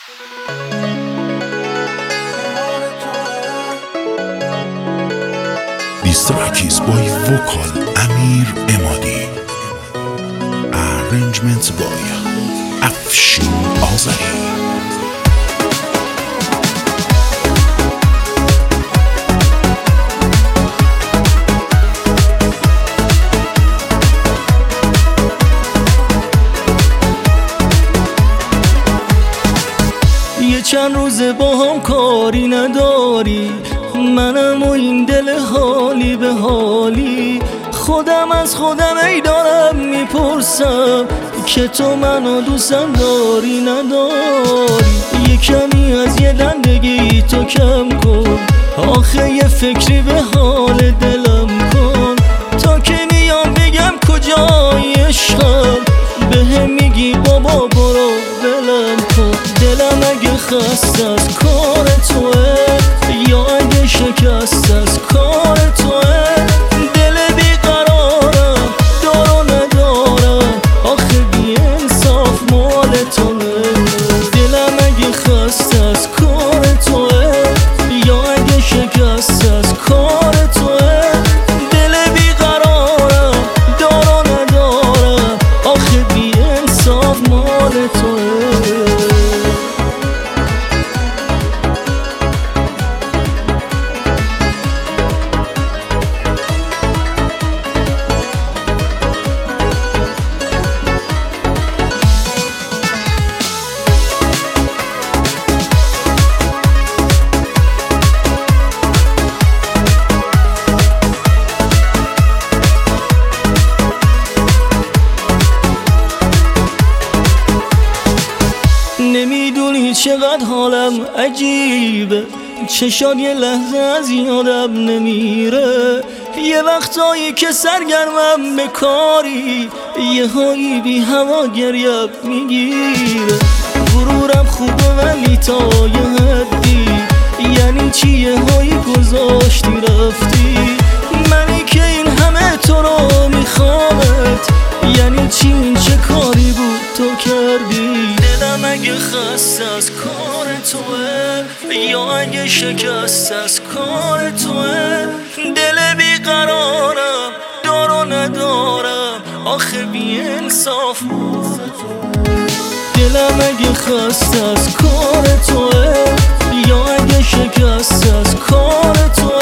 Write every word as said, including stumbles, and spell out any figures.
Distrackies by vocal Amir Emadi. Arrangements by Afshin Azari. یه چند روز با هم کاری نداری، منم و این دل حالی به حالی. خودم از خودم ای دارم میپرسم که تو منو دوستم داری نداری. یه کمی از یه دندگی تو کم کن، آخه یه فکری به حال دلم کن. تا که میام بگم کجای عشقم، بهم میگی بابا برو ولم کن. دلم اگه خسته از کار توه یا اگه شکست از کار توه، دل بیقرارم دار و ندارم، آخه بی انصاف مال توه. دلم اگه خسته از کار توه یا اگه شکست از کار توه، دل بیقرارم دار و ندارم، آخه بی انصاف مال توه. نمیدونی چقدر حالم عجیبه، چشات یه لحظه از یادم نمیره. یه وقتایی که سرگرمم به کاری، یه هایی بی هوا گریم میگیره. غرورم خوبه ولی تا یه حدی، یعنی چی یه هایی گذاشتی رفتی. منی که این همه تو رو میخوامت، یعنی چی این چه کاری بود تو کردی. دلم اگه خسته از کار توه یا اگه شکست از کار توه، دل بیقرارم دار و ندارم، آخه بی انصاف. دلم اگه خسته از کار توه یا اگه شکست از کار توه،